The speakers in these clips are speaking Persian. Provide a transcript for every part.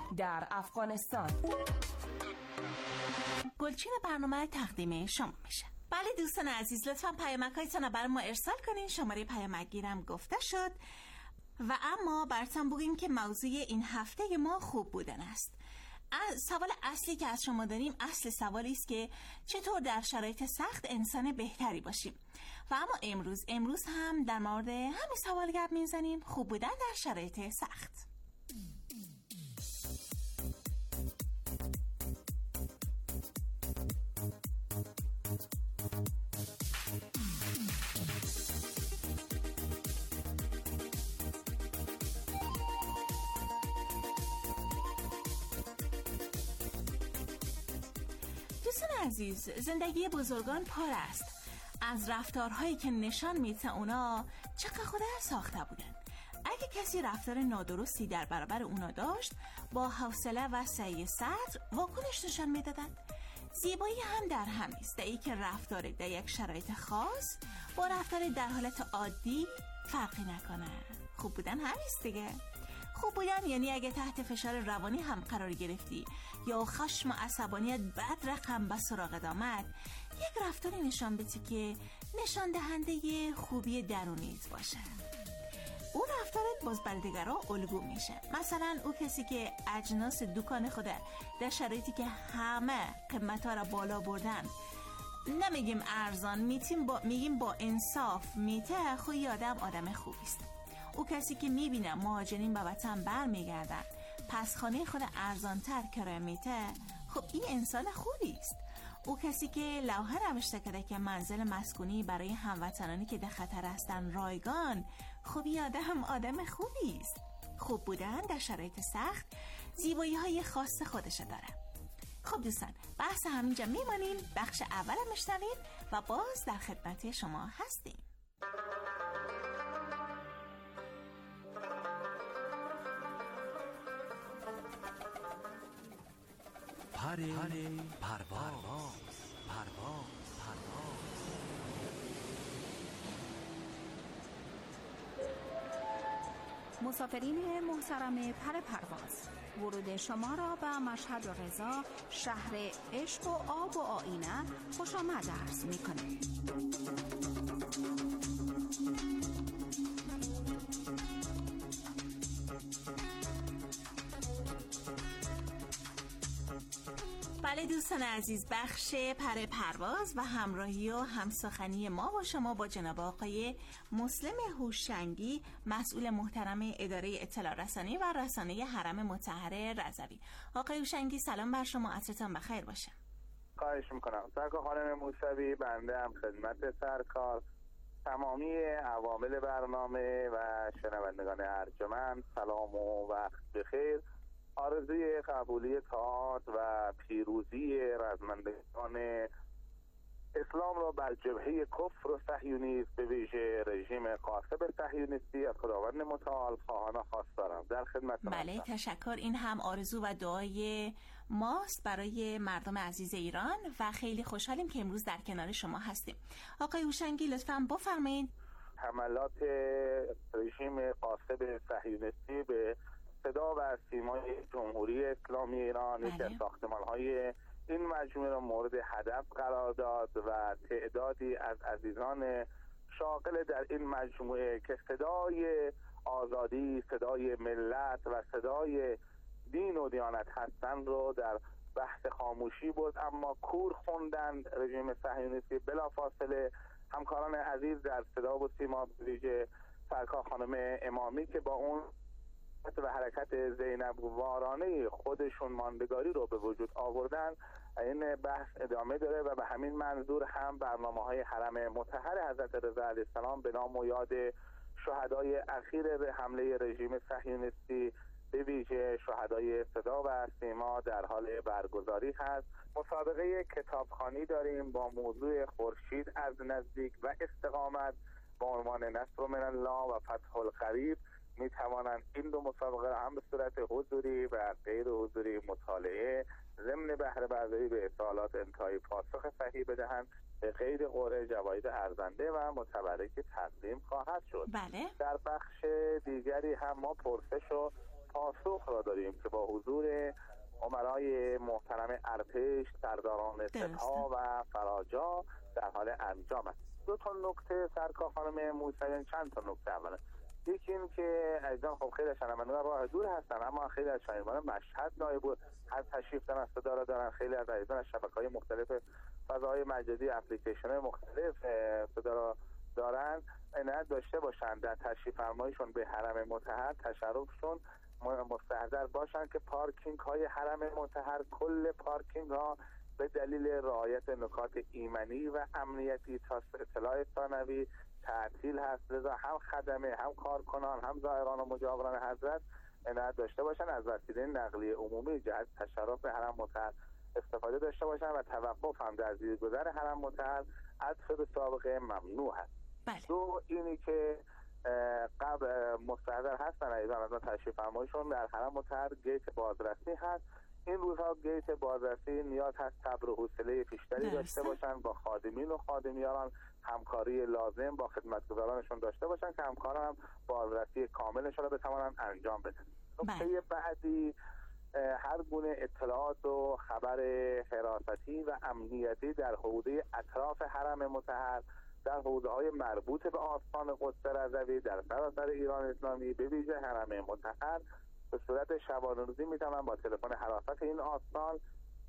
در افغانستان. گلچین برنامه تقدیم شما میشه. بله دوستان عزیز، لطفاً پیامک‌هایتون رو برای ما ارسال کنین. شماره پیامک گیرم گفته شد. و اما براتون بگیم که موضوع این هفته ما خوب بودن است. سوال اصلی که از شما داریم اصل سوالی است که چطور در شرایط سخت انسان بهتری باشیم. و اما امروز هم در مورد همین سوال گپ میزنیم، خوب بودن در شرایط سخت. دوستان عزیز، زندگی بزرگان پار است از رفتارهایی که نشان میده اونا چقدر خودش ساخته بودن. اگه کسی رفتار نادرستی در برابر اونا داشت، با حوصله و سعی صدر واکنش نشان میدادن. زیبایی هم در همین است، در اینکه رفتار در یک شرایط خاص با رفتار در حالت عادی فرقی نکنه. خوب بودن همیست دیگه. خوب بودن یعنی اگه تحت فشار روانی هم قرار گرفتی یا خشم و عصبانیت بد رقم به سراغت آمد، یک رفتاری نشان بدی که نشان دهنده خوبی درونیت باشه. اون رفتارت باز بر دیگران الگو میشه. مثلا او کسی که اجناس دکان خود در شرایطی که همه قیمت‌ها را بالا بردن، نمیگیم ارزان، میگیم با انصاف میته، خوی آدم خوبی است. او کسی که میبینه مهاجرین به وطن بر میگردن، پس خانه خود ارزانتر کرایه میته، خب این انسان خوبی است. او کسی که لوحه نوشته کرده که منزل مسکونی برای هموطنانی که در خطر هستن رایگان، خب این آدم خوبی است. خوب بودن در شرایط سخت زیبایی های خاص خودش داره. خب دوستان، بحث همینجا میمانیم. بخش اول میشنوید و باز در خدمت شما هستیم. پرواز. مسافرین محترم پرواز، ورود شما را به مشهد و رضا، شهر عشق و آب و آینه، خوش آمد عرض می‌کنیم. بله دوستان عزیز، بخش پرواز و همراهی و همسخنی ما با شما با جناب آقای مسلم هوشنگی، مسئول محترم اداره اطلاع رسانی و رسانه حرم مطهر رضوی. آقای هوشنگی سلام بر شما، عصرتان بخیر باشه. خواهش میکنم. سرکار خانم موسوی، بنده هم خدمت سرکار، تمامی عوامل برنامه و شنوندگان ارجمند سلام و وقت بخیر. آرزوی قبولی طاعات و پیروزی رزمندگان اسلام را بر جبهه کفر و صهیونیسم، به ویژه رژیم غاصب صهیونیستی، از خداوند متعال خواهان خواست دارم. در خدمت بله تشکر. این هم آرزو و دعای ماست برای مردم عزیز ایران و خیلی خوشحالیم که امروز در کنار شما هستیم. آقای هوشنگی لطفاً بفرمایید. حملات رژیم غاصب صهیونیستی به صدا و سیمای جمهوری اسلامی ایران یکی از ساختمان‌های این مجموعه را مورد هدف قرار داد و تعدادی از عزیزان شاغل در این مجموعه که صدای آزادی، صدای ملت و صدای دین و دیانت هستند رو در بحث خاموشی بود، اما کور خوندن رژیم صهیونیستی. بلافاصله همکاران عزیز در صدا و سیما، به ویژه سرکار خانم امامی که با اون و حرکت زینب وارانه خودشون ماندگاری رو به وجود آوردن، این بحث ادامه داره و به همین منظور هم برنامه‌های حرم مطهر حضرت رضا علیه السلام به نام و یاد شهدای اخیر به حمله رژیم صهیونیستی، به ویژه شهدای صدا و سیما، در حال برگزاری هست. مسابقه کتابخوانی داریم با موضوع خورشید از نزدیک و استقامت با عنوان نصر من الله و فتح القریب. می توانند این دو مسابقه را هم به صورت حضوری و غیر حضوری مطالعه ضمن بهره برداری به سوالات انتهایی پاسخ صحیح بدهند. به غیر قرعه جوایز ارزنده و متبرک تقدیم خواهد شد. بله. در بخش دیگری هم ما پرسش و پاسخ را داریم که با حضور امرای محترم ارتش، سرداران سپاه و فراجا در حال انجام است. دو تا نکته سرکار خانم موسویان، چند تا نکته. اولا یکی این که عزیزان خب خیلی شنوندگان راه دور هستن، اما خیلی از شنوندگان مشهد نایب هر تشریف دارن، صدا دارن، خیلی از عزیزان از شبکه‌های مختلف، فضاهای مجازی، اپلیکیشن‌های مختلف صدا دارن، عنایت داشته باشن در تشریف فرمایشون به حرم مطهر تشرفشون مستحضر باشن که پارکینگ های حرم مطهر، کل پارکینگ ها به دلیل رعایت نکات ایمنی و امنیتی تا اطلاع ثانوی تعطیل هست. لذا هم خدمه، هم کارکنان، هم زائران و مجاوران حضرت عنایت داشته باشن از وسیله نقلیه عمومی جهت تشرف به حرم مطهر استفاده داشته باشن و توقف هم در زیرگذر حرم مطهر عطف به سابقه ممنوع هست. دو اینی که قبل مستحضر هستن ایضا از تشریف فرمایشون در حرم مطهر گیت بازرسی هست. این روزها گیت بازرسی نیاز هست صبر و حوصله بیشتری داشته باشن، با خادمین و خادمیان همکاری لازم با خدمتگزارانشون داشته باشن که همکاران هم بازرسی کاملشون رو بتوانن انجام بدن. نکته بعدی، هر گونه اطلاعات و خبر حراستی و امنیتی در حوزه اطراف حرم مطهر، در حوزه‌های مربوط به آستان قدس رضوی در سراسر ایران اسلامی، به ویژه حرم مطهر، به صورت شبانه روزی میتونن با تلفن حراست این آستان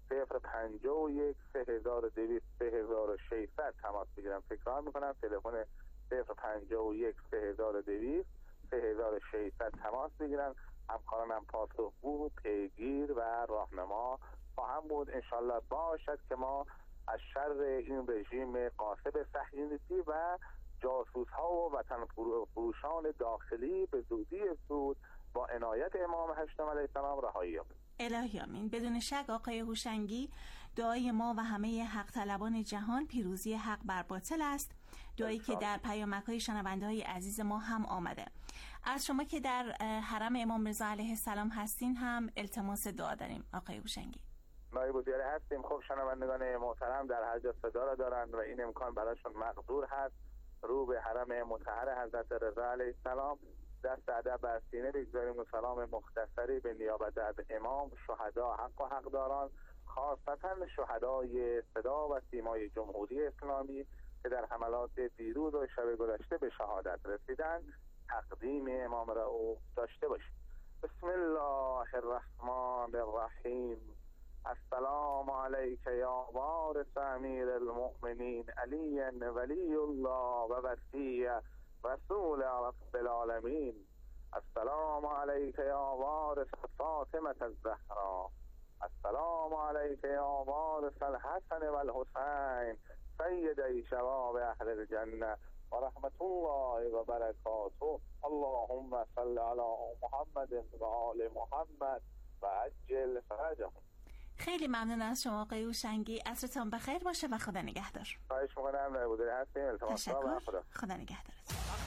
051 3200 3600 تماس بگیرن. تکرار میکنم، تلفن 051 3200 3600 تماس بگیرن. همکارانم پاسخگو، پیگیر و راهنما خواهم بود. انشالله باشد که ما از شر این رژیم غاصب صهیونیستی و جاسوس ها و وطن فروشان داخلی به زودی زود با عنایت امام هشتم علیه السلام رهایی یابیم. الهی آمین. بدون شک آقای هوشنگی، دعای ما و همه حق طلبان جهان پیروزی حق بر باطل است، دعایی که در پیامک‌های شنونده‌های عزیز ما هم آمده. از شما که در حرم امام رضا علیه السلام هستین هم التماس دعا داریم آقای هوشنگی. نایب الوزیر هستیم. خب شنوندگان محترم در هر جا صدا را دارند و این امکان برایشون مقدور هست، رو به حرم مطهر حضرت رضا علیه السلام دست ادب بر سینه بگذاریم و سلام مختصری به نیابت از امام، شهدا، حق و حقداران، خاصتا شهدای صدا و سیمای جمهوری اسلامی که در حملات دیروز و شب گذشته به شهادت رسیدند، تقدیم امام را داشته باشیم. بسم الله الرحمن الرحیم. السلام علیک یا وارث امیر المؤمنین علی ولی الله و وصی رسول رب العالمین. السلام علیک یا وارث فاطمه الزهرا. السلام علیک یا وارث الحسن و الحسین سیدی شباب اهل الجنه و رحمت الله و برکاته. اللهم صل علی محمد و آل محمد و عجل فرجهم. خیلی ممنون از شما آقای هوشنگی. عصرتان بخیر باشه و خدا نگهدار. خواهش می‌کنم. نایب الوزیر هستیم. التماس تشکر. خدا نگهدارت.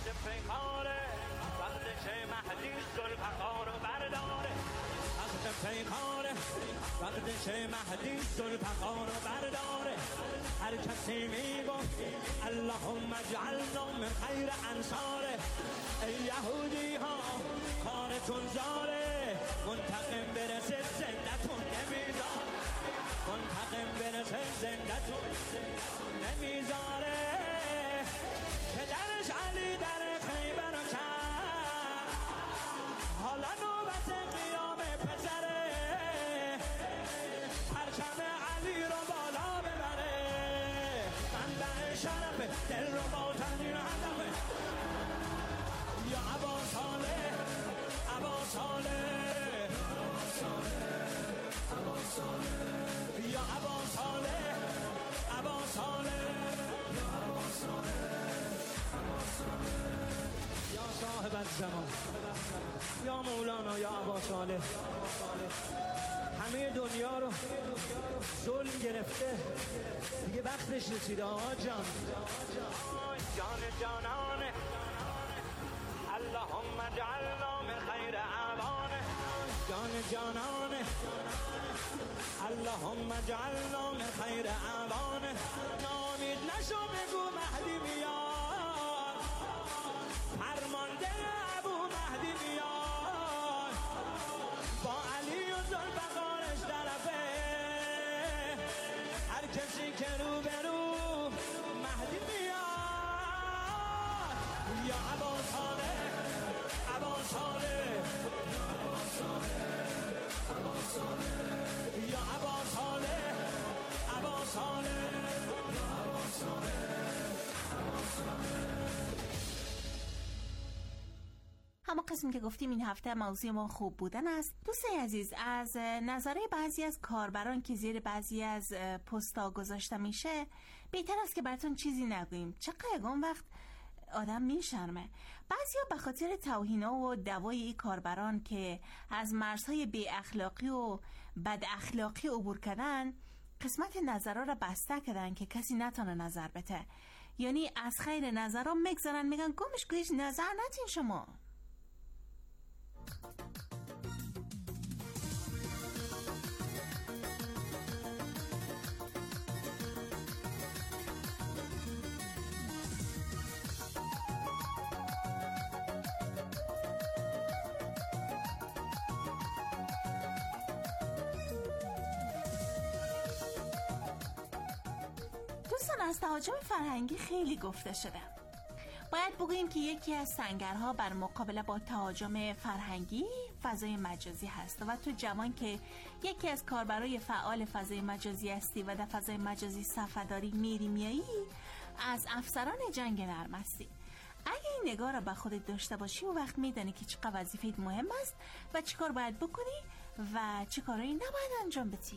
وقت چه مهدی ذوالفقار و برداره، هر کسی میگفت اللهم اجعلنا من خیر انصاره. ای یهودی ها کارتون زاره، منتقم برسه زندتون نمیذاره، منتقم برسه زندتون نمیذاره. پدرش علی در خیبر کرد، حالا نوبت قیام پسره، پرچم علی رو بالا ببره، منبع شرف دل رو با تنین هدفه. یا ابا صالح، ابا صالح، ابا صالح، یا ابا صالح، ابا صالح، یا ابا صالح، ابا صالح، یا صاحب الزمان، یا مولانا، یا ابا صالح. همه دنیا رو ظلم گرفته، دیگه وقتش رسیده آقا جان. جان جانانه، اللهم اجعلنا من خیر اعوانه. جان جانانه، اللهم اجعلنا من خیر اعوانه. نامید نشو بگو مهدی میاد، فرمانده ابو مهدی میاد. با علی و ذوالفقارش طرفه، هر کسی که رو به رو مهدی میاد، یا عباسانه عباسانه یا عباسانه عباسانه. همه قسم که گفتیم این هفته موضوع ما خوب بودن است. دوستای عزیز، از نظره بعضی از کاربران که زیر بعضی از پست‌ها گذاشته میشه بهتر است که براتون چیزی نگوییم. چقدر اون وقت آدم میشرمه. بعضیا به خاطر توهینا و دوای این کاربران که از مرزهای بی اخلاقی و بد اخلاقی عبور کردن، قسمت نظرها را بسته کردن که کسی نتونه نظر بده. یعنی از خیر نظرها میگذارن، میگن گمش که هیچ نظر نتین شما. دوستان، از تهاجم فرهنگی خیلی گفته شده. باید بگوییم که یکی از سنگرها بر مقابله با تهاجم فرهنگی فضای مجازی هست و تو جوان که یکی از کاربرای فعال فضای مجازی هستی و در فضای مجازی صفحه‌داری میایی، از افسران جنگ نرم هستی. اگه این نگاه را به خودت داشته باشی، و وقت میدانی که چقدر وظیفت مهم است و چی کار باید بکنی و چی کارایی نباید انجام بدی.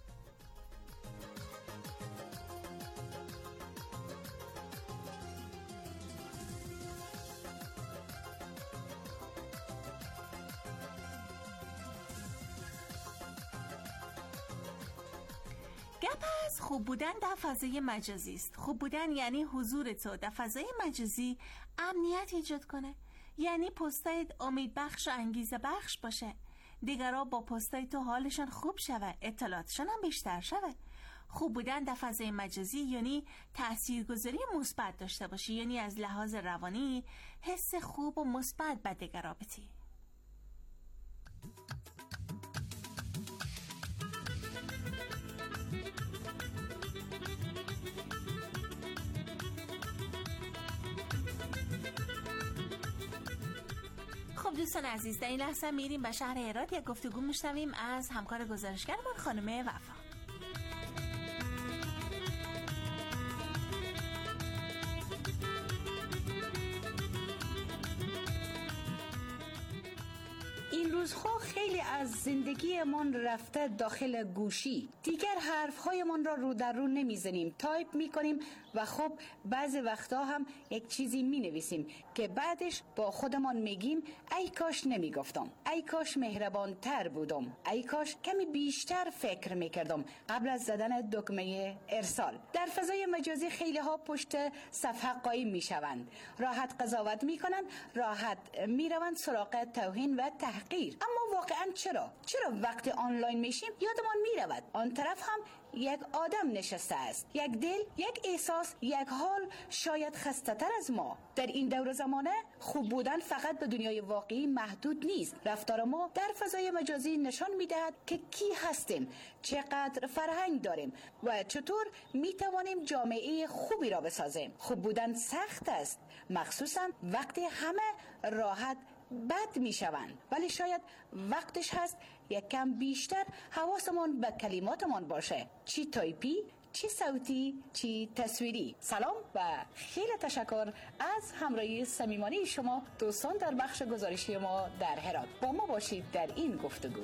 گپ از خوب بودن در فضای مجازی است. خوب بودن یعنی حضور تو در فضای مجازی امنیت ایجاد کنه، یعنی پستایت امید بخش و انگیزه بخش باشه، دیگرها با پستای تو حالشان خوب شوه، اطلاعاتشان هم بیشتر شوه. خوب بودن در فضای مجازی یعنی تاثیرگذاری مثبت داشته باشی، یعنی از لحاظ روانی حس خوب و مثبت به دیگرها بدی. خب دوستان عزیز، در این لحظه میریم به شهر هرات، یک گفتگو میشنویم از همکار گزارشگرمان خانم وفا. این روزها خیلی از زندگیمان رفته داخل گوشی. دیگر حرفهایمان را رو در رو نمیزنیم، تایپ میکنیم و خب بعضی وقتا هم یک چیزی مینویسیم که بعدش با خودمان میگیم ای کاش نمیگفتم، ای کاش مهربانتر بودم، ای کاش کمی بیشتر فکر میکردم قبل از زدن دکمه ارسال. در فضای مجازی خیلی ها پشت صفحه قایم میشوند، راحت قضاوت میکنند، راحت میروند سراغ توهین و تحقیر. اما واقعا چرا وقتی آنلاین میشیم یادمان میرود آن طرف هم یک آدم نشسته است، یک دل، یک احساس، یک حال شاید خسته تر از ما. در این دور زمانه خوب بودن فقط به دنیای واقعی محدود نیست. رفتار ما در فضای مجازی نشان میدهد که کی هستیم، چقدر فرهنگ داریم و چطور میتوانیم جامعه خوبی را بسازیم. خوب بودن سخت است، مخصوصا وقتی همه راحت بد میشوند، ولی شاید وقتش هست یک کم بیشتر حواسمون به کلماتمون باشه، چی تایپی، چی صوتی، چی تصویری. سلام و خیلی تشکر از همراهی صمیمانه شما دوستان در بخش گزارشی ما در هرات. با ما باشید در این گفتگو.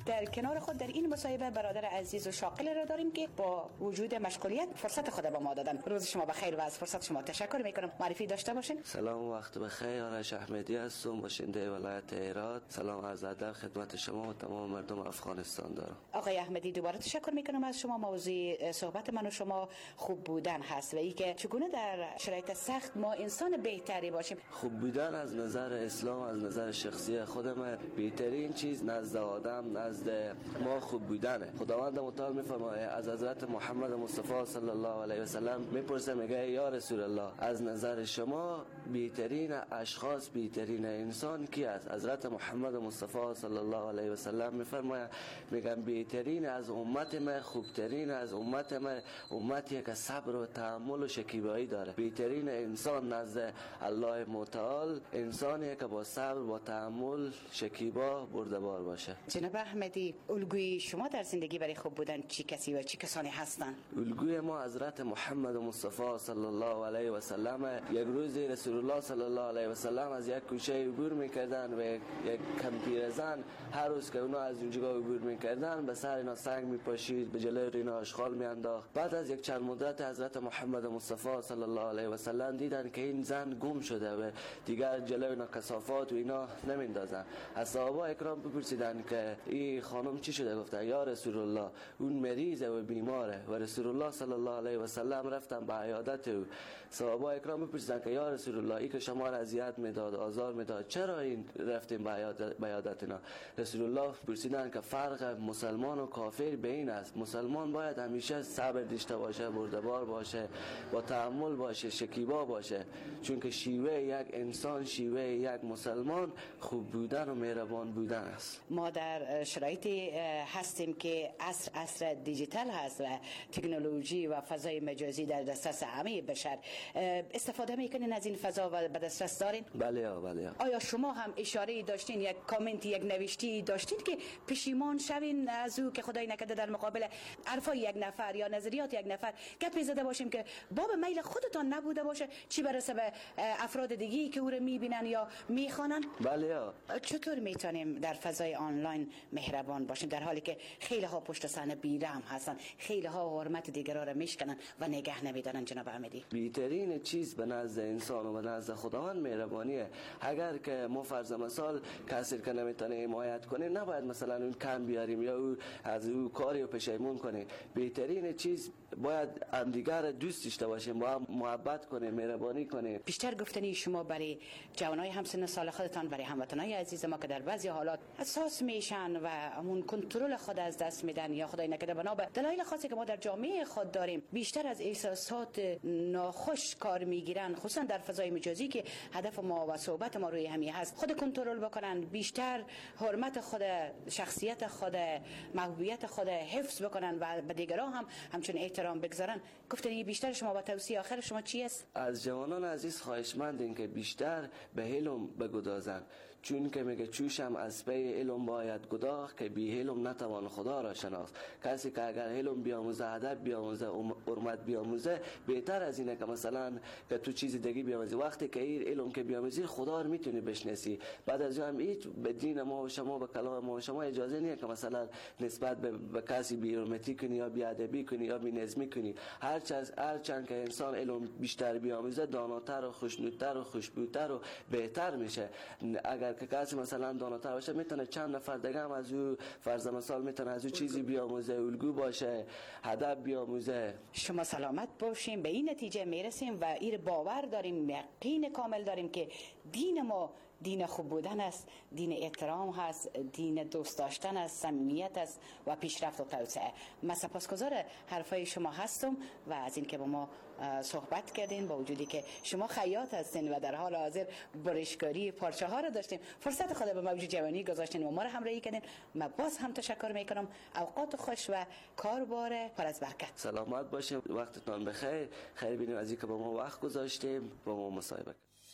در کنار خود در این مصاحبه برادر عزیز و شاقل را داریم که با وجود مشغولیت فرصت خود به ما دادن. روز شما بخیر و از فرصت شما تشکر میکنم. معرفی داشته باشین. سلام و وقت بخیر. آرش احمدی هستم، باشنده ولایت هرات. سلام عرض ادب خدمت شما و تمام مردم افغانستان دارم. آقای احمدی دوباره تشکر میکنم از شما. موضوع صحبت من و شما خوب بودن هست و اینکه چگونه در شرایط سخت ما انسان بهتری باشیم. خوب بودن از نظر اسلام، از نظر شخصی خودم، بهترین چیز نزد آدم، نزد ما خوب بودنه. خداوند متعال میفرماید از حضرت محمد مصطفی صلی الله علیه و سلم میپرسه، میگه یا رسول الله از نظر شما بهترین اشخاص، بهترین انسان کی است؟ حضرت محمد مصطفی صلی الله علیه و سلم میفرماید، میگن بهترین از امت من، خوبترین از امت من امتی که صبر و تحمل و شکیبایی داره. بهترین انسان نزد الله متعال انسانی که با صبر، با تحمل، شکیبا، بردبار باشه. جناب احمدی، الگوی شما در زندگی برای خوب بودن چی کسی و چی کسانی هستند؟ الگوی ما حضرت محمد مصطفی صلی الله علیه و سلم. یک روز رسول الله صلی الله علیه و سلم از یک کوچه عبور میکردن و یک کمپیرزن هر روز که اونا از اونجا عبور میکردن به سر اینا سنگ میپاشید، به جلوی اینا آشغال میانداخت. بعد از یک چند مدت حضرت محمد مصطفی صلی الله علیه و سلم دیدن که این زن گم شده و دیگر جلوی اینا کثافات و اینا نمیندازن. از صحابه اکرام بپرسیدن که این خانم چی شده؟ گفتن یا رسول الله اون مریضه و بیماره. و رسول الله صلی الله علیه و سلم رفتن به عیادت او. صحابه اکرام بپرسیدن که یا رسول الله این که شما را اذیت میداد، آزار میداد، چرا این رفتیم به عیادت اینا؟ رسول الله پرسیدن که فرق مسلمان و کافر به این است، مسلمان باید همیشه صبر داشته باشه، بردبار باشه، با تحمل باشه، شکیبا باشه، چون که شیوه یک انسان، شیوه یک مسلمان خوب بودن و مهربان بودن است. ما در شرایطی هستیم که عصر دیجیتال هست و تکنولوژی و فضای مجازی در دسترس همه بشر. استفاده میکنین از این فضا و به دسترس دارین؟ بله. آیا شما هم اشاره داشتین، یک کامنت، یک نوشتی داشتین که پشیمان شوین از او که خدای نکرده در مقابل حرفای یک نفر یا نظریات یک نفر گپی زده باشیم که باب میل خودتان نبوده باشه، چی برسه به افراد دیگه‌ای که او رو میبینن یا میخوانن؟ بله. چطور میتونیم در فضای آنلاین مهربان باشیم در حالی که خیلی ها پشت صحنه بیرحم هستن، خیلی ها حرمت دیگران رو میشکنن و نگه نمیدارن؟ جناب احمدی، بهترین چیز به نزد انسان و به نزد خداوند مهربانیه. اگر که ما فرض مثال کسی که نمیتونه حمایت کنه نباید مثلا اون کم بیاریم یا او از او کاری رو پشیمون کنه. بهترین چیز باید همدیگر دوست داشته باشیم، با هم محبت کنیم، مهربانی کنیم. بیشتر گفتنی شما برای جوانای همسن سال خودتان، برای هموطنای عزیز ما که در بعضی حالات حساس میشن و همون کنترل خود از دست میدن یا خدای نکرده بنا به دلایل خاصی که ما در جامعه خود داریم بیشتر از احساسات ناخوش کار میگیرن، خصوصا در فضای مجازی که هدف ما و صحبت ما روی همین هست، خود کنترل بکنن، بیشتر حرمت خود، شخصیت خود، محبوبیت خود حفظ بکنن و به دیگران هم همچون احترام بگذارن. گفتنی بیشتر شما با توصیه آخر شما چی است؟ از جوانان عزیز خواهشمندیم که بیشتر به علم بگدازن، چون که میگه چوشم از پی علم باید گداخت که بی علم نتوان خدا را شناخت. کسی که اگر علم بیاموزه، ادب بیاموزه، حرمت بیاموزه، بهتر از اینه که مثلا که تو چیز دیگه بیاموزی. وقتی که این علم که بیاموزی خدا رو میتونی بشناسی. بعد از اون هیچ به دین ما و شما، به کلام ما و شما اجازه نیست که مثلا نسبت به کسی بی حرمتی کنی یا بی ادبی کنی یا بی نظمی کنی. هر چند که انسان علم بیشتر بیاموزه داناتر و خوشنودتر و خوشبوتر و بهتر میشه. اگر که کسی مثلا داناتر باشه میتونه چند نفر دیگه هم از او فرض مثال میتونه از او چیزی بیاموزه، الگو باشه، ادب بیاموزه. شما سلامت باشیم. به این نتیجه میرسیم و این باور داریم، یقین کامل داریم که دین ما دین خوب بودن است، دین احترام هست، دین دوست داشتن است، صمیمیت است و پیشرفت و توسعه. من سپاسگزار حرفای شما هستم و از اینکه با ما صحبت کردین، با وجودی که شما خیاط هستین و در حال حاضر برشکاری پارچه ها رو داشتین، فرصت خود به موج جوانی گذاشتین و ما رو همراهی کردین. من باز هم تشکر میکنم. اوقات خوش و کاربار پر از برکت. سلامت باشین، وقتتون بخیر. خیر بینیم از اینکه با ما وقت گذاشتیم، با ما مصاحبه.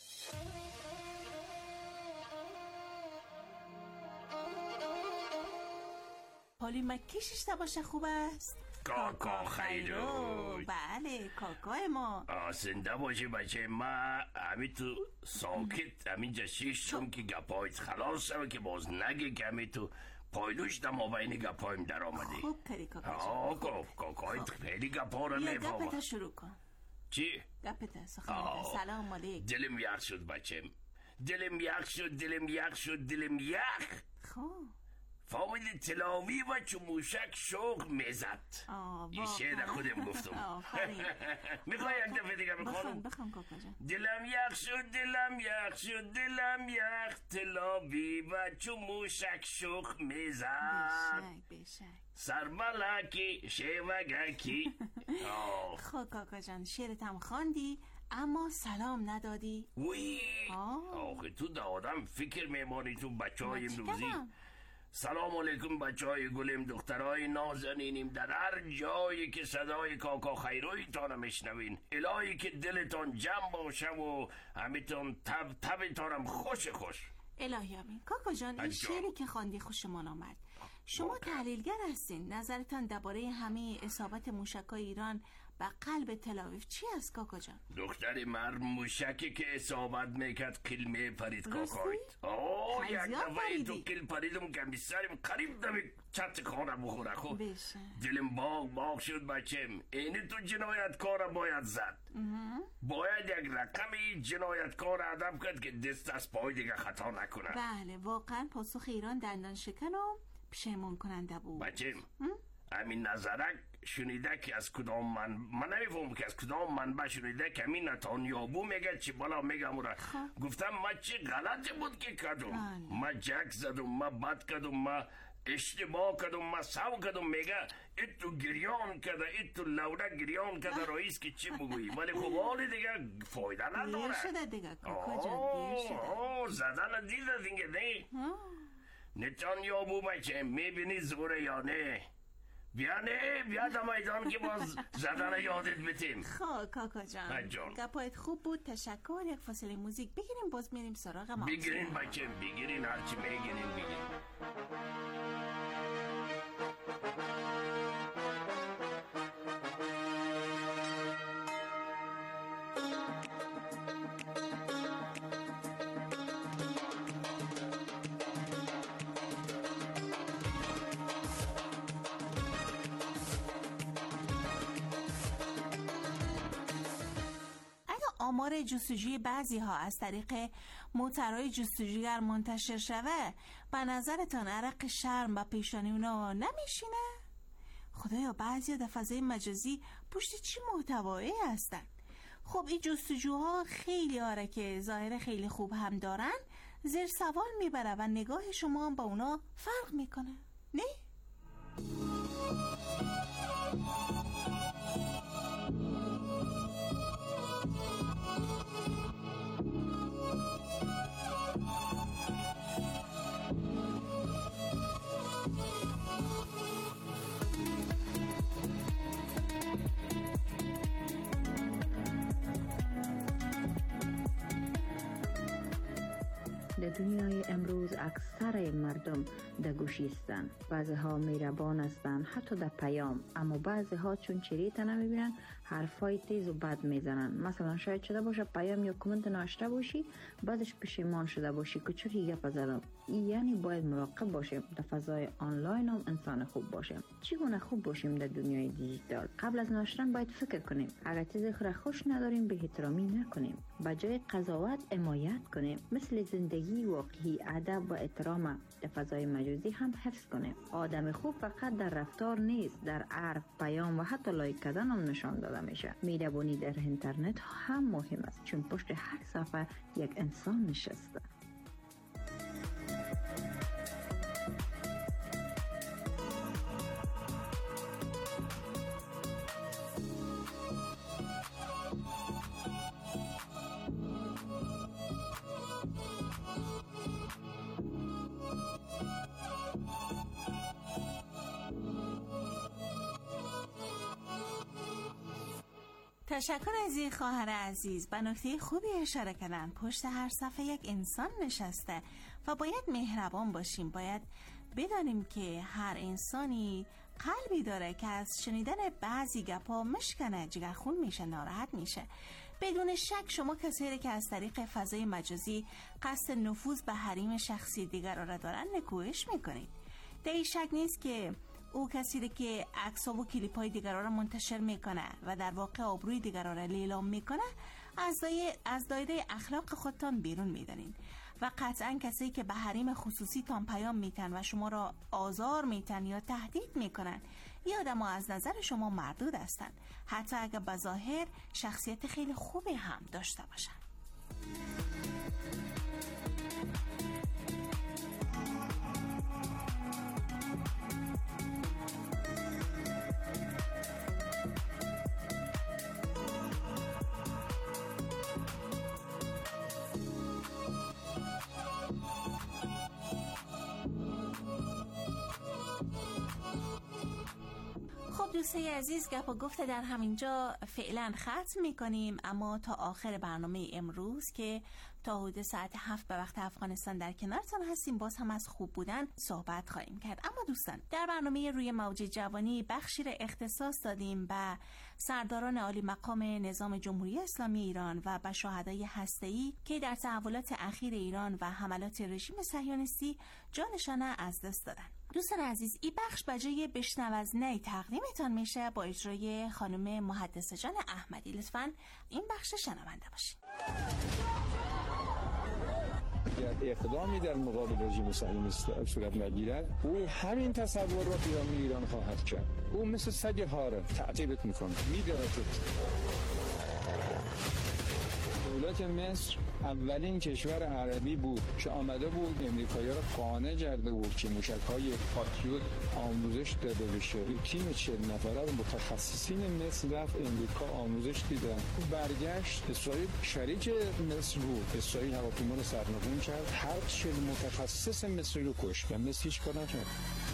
پالی مکیشش باشه خوب است. کاکا خیرو. بله کاکای ما. زنده باشی بچه. ما همین تو ساکت همین جشیش چون که گپایت خلاص شده که باز نگه که همین تو پایدوش دم بین گپایم در آمده. خوب کاری کاکا خیلی گپا رو یا نفهمم. گپتا شروع کن. چی؟ گپتا سخن. سلام علیکم. دلم یخ شد بچم، دلم یخ شد. خب فامیل تلاوی و چو موشک شوق میزد. یه شعر خودم گفتم. میخوای یک دفعه دیگه بخونم؟ بخون کاکا جان. دلم یخ شد تلاوی و چو موشک شوق میزد. بشک سرملکی شیوگکی. خب کاکا جان شعرت هم خواندی اما سلام ندادی. وی آخه تو دا آدم فکر میمانی تو بچه های امروزی. سلام علیکم بچه های گلیم، دخترهای نازنینیم، در هر جایی که صدای کاکا خیروی تانم میشنوین، الهی که دلتان جمع باشه و همیتون تبتانم خوش. الهی آمین. کاکا جان این شعری که خواندی خوشمان آمد. شما تحلیلگر هستین، نظرتان درباره همه اصابت موشکای ایران و قلب تلاویف چی است کاکا جان؟ دختر مر موشکی که اصابت میکرد قل میپرید کاکایت. یک دفعه تو قل پریدم که میسرم قریب دمی چت خانه بخوره. خب دلم باغ شد بچم. اینه تو جنایتکار باید زد. باید یک رقمی جنایتکار ادب کرد که دست از پای دیگه خطا نکنه. بله واقعا پاسخ ایران دندان شکن و پشیمون کننده بود بچم. همین نظرک شنیده که از کدام من نمیفهم که از کدام منبع شنیده که همین نتانیابو میگه چی بالا میگم را. گفتم ما چی غلطی بود که کردم. ما جک زدم، ما بد کردم، ما اشتباه کردم، ما سو کردم. میگه ایتو گریان کرده، ایتو لوده گریان کرده. رئیس که چی بگویی؟ ولی خب حالی دیگه فایده نداره. دیر شده دیگه کاکا جان، دیر شده. زدن دیده دیگه نه. نتانیابو بچه میبینی زوره یا نه؟ بیا در میدان که باز زدن یادت بتیم. خب کاکا جان گپایت خوب بود، تشکر. یک فاصله موزیک بگیریم باز میریم سراغ ما. بگیرین بچه بگیرین، هرچی میگیرین بگیرین. آمار جستجوی بعضی ها از طریق موترهای جستجوگر منتشر شوه، به نظرتان عرق شرم و پیشانی اونا نمیشینه؟ خدایا بعضی ها در فضای مجازی پشت چی محتوایی هستن؟ خب این جستجوها خیلی آره که ظاهر خیلی خوب هم دارن، زیر سوال میبره و نگاه شما هم با اونا فرق میکنه، نه؟ در دنیای امروز اکثر مردم در گوشی هستند. بعضی ها مهربان هستند حتی در پیام، اما بعضی ها چون چریت نمیبینن حرفای تیز و بد میزنن. مثلا شاید شده باشه پیام یا کامنت نوشته باشی بعدش پشیمان شده باشی که چوری گپ زدم. یعنی باید مراقب باشیم در فضای آنلاین هم انسان خوب باشیم. چگونه خوب باشیم در دنیای دیجیتال؟ قبل از نوشتن باید فکر کنیم. اگر چیزی خود خوش نداریم به احترامی نکنیم. به جای قضاوت حمایت کنیم. مثل زندگی واقعی ادب و احترام در فضای مجازی هم حفظ کنیم. آدم خوب فقط در رفتار نیست، در حرف، پیام و حتی لایک کردن هم نشان داده میشه. مهربانی در اینترنت هم مهم است چون پشت هر صفحه یک انسان نشسته. تشکر از این خواهر عزیز. به نکته خوبی اشاره کردن. پشت هر صفحه یک انسان نشسته و باید مهربان باشیم. باید بدانیم که هر انسانی قلبی داره که از شنیدن بعضی گپا مشکنه، جگرخون میشه، ناراحت میشه. بدون شک شما کسایی که از طریق فضای مجازی قصد نفوذ به حریم شخصی دیگر را دارن نکوهش میکنید. در این شک نیست که او کسی که عکس‌ها و کلیپ‌های دیگران را منتشر میکنه و در واقع آبروی دیگران را لیلام میکنه از دایره اخلاق خودتان بیرون میدانین و قطعا کسی که به حریم خصوصی تان پیام میتن و شما را آزار میتن یا تهدید میکنن یا آدم‌ها از نظر شما مردود هستند، حتی اگر بظاهر شخصیت خیلی خوبی هم داشته باشن. دوستای عزیز، گپ و گفت در همینجا فعلا ختم میکنیم، اما تا آخر برنامه امروز که تا حدود ساعت 7 به وقت افغانستان در کنارتان هستیم باز هم از خوب بودن صحبت خواهیم کرد. اما دوستان، در برنامه روی موج جوانی بخشی را اختصاص دادیم به سرداران عالی مقام نظام جمهوری اسلامی ایران و به شهدای هسته‌ای که در تحولات اخیر ایران و حملات رژیم صهیونیستی جانشان از دست دادن. دوستان عزیز، این بخش بجای بشنو از نی تقدیمتان میشه با اجرای خانم محدثه جان احمدی. لطفاً این بخش شنونده باشید. اگر اقدامی در مقابل رژیم صهیونیست صورت نگیرد، او همین تصور را پیرامون ایران خواهد کرد. او مثل سگ هاره تعقیبت میکنه، میدارتت. دولت مصر اولین کشور عربی بود که آمده بود امریکایی‌ها را قانع کرده بود که موشک‌های پاتریوت آموزش داده بشه. تیم 40 نفره متخصصین مصر رفت امریکا آموزش دیدن. برگشت اسرائیل شریک مصر بود. اسرائیل هواپیما رو سرنگون کرد، هر 40 متخصص مصری رو کشت و مصر هیچ کار نکرد.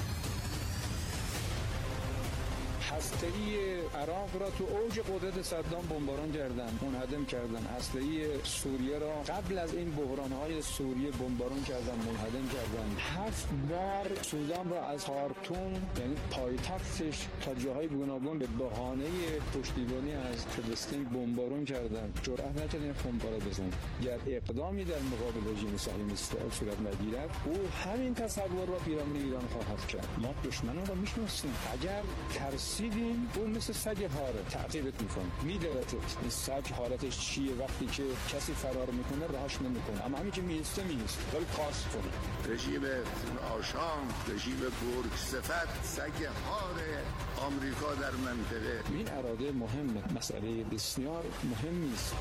هسته‌ای عراق را تو اوج قدرت صدام بمباران کردند، منهدم کردند. هسته‌ای سوریه را قبل از این بحران‌های سوریه بمباران کردند، منهدم کردند. 7 بار سودان را از خارتوم، یعنی پایتختش، تا جاهای گوناگون به بهانه پشتیبانی از فلسطین بمباران کردند. جرأت نکردند بمبارا بزنند. گر اقدامی در مقابل رژیم صهیونیست صورت نگیرد، او همین تصور را پیرامون ایران خواهد کرد. ما دشمنان را میشناسیم. اگر ترسیدیم، او مثل سگ هاره تعقیبت میکنه، میدارتت. این سگ حالتش چیه؟ وقتی که کسی فرار میکنه رهاش نمیکنه، اما همین که میسته ولی قاص کنه. رژیم آشام، رژیم گرگ صفت، سگ هاره آمریکا در منطقه. این اراده مهمه، مسئله بسیار مهمی است.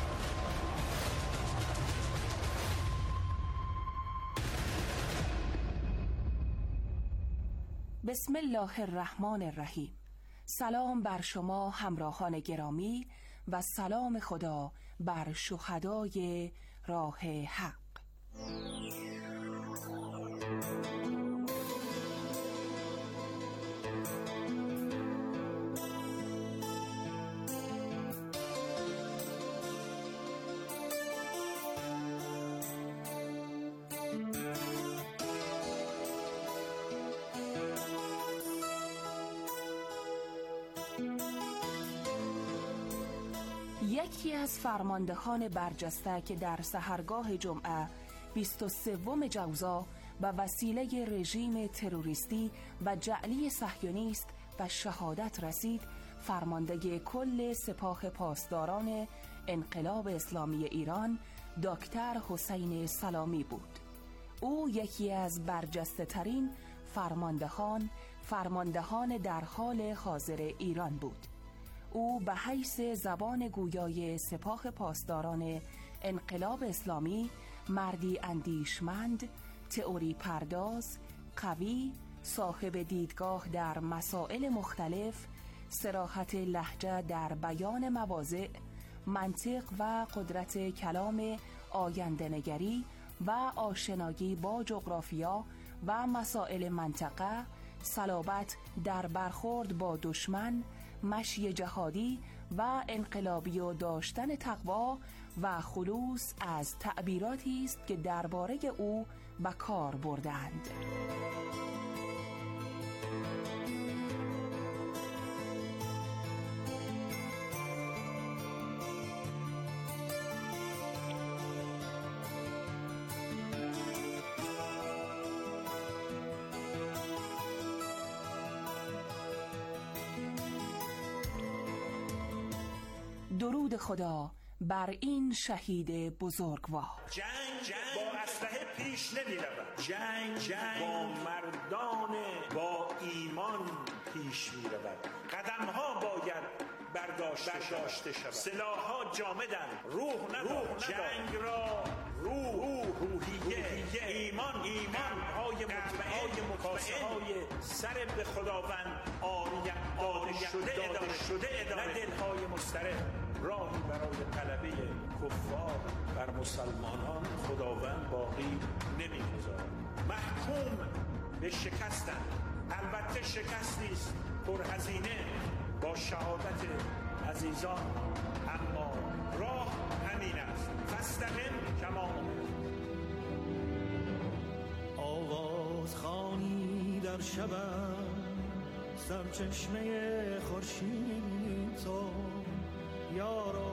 بسم الله الرحمن الرحیم. سلام بر شما همراهان گرامی و سلام خدا بر شهدای راه حق. یکی از فرماندهان برجسته که در سحرگاه جمعه 23 جوزا به وسیله رژیم تروریستی و جعلی صهیونیست و شهادت رسید، فرمانده کل سپاه پاسداران انقلاب اسلامی ایران دکتر حسین سلامی بود. او یکی از برجسته ترین فرماندهان در حال حاضر ایران بود. او به حیث زبان گویای سپاه پاسداران انقلاب اسلامی مردی اندیشمند، تئوری پرداز، قوی، صاحب دیدگاه در مسائل مختلف، صراحت لهجه در بیان مواضع، منطق و قدرت کلام آینده‌نگری و آشنایی با جغرافیا و مسائل منطقه، صلابت در برخورد با دشمن، مشی جهادی و انقلابی و داشتن تقوا و خلوص از تعبیراتی است که درباره او به کار بردند. درود خدا بر این شهید بزرگوار. جنگ با اسلحه پیش نمی رود. جنگ با مردان با ایمان پیش می رود. قدم ها باید برداشته شود. سلاح ها جامدن، روح ندارد. جنگ را روحیه ایمان های مکاسه های سر به خداوند داده شده اداره، نه دلهای مضطرب. راهی برای غلبه کفار بر مسلمانان خداوند باقی نمی‌گذارد. محکوم به شکستن، البته شکست نیست پرهزینه با شهادت عزیزان، اما راه همین است. فاستقم کما امرت. آواز خوانی در شب سرچشمه خورشید تو، یارا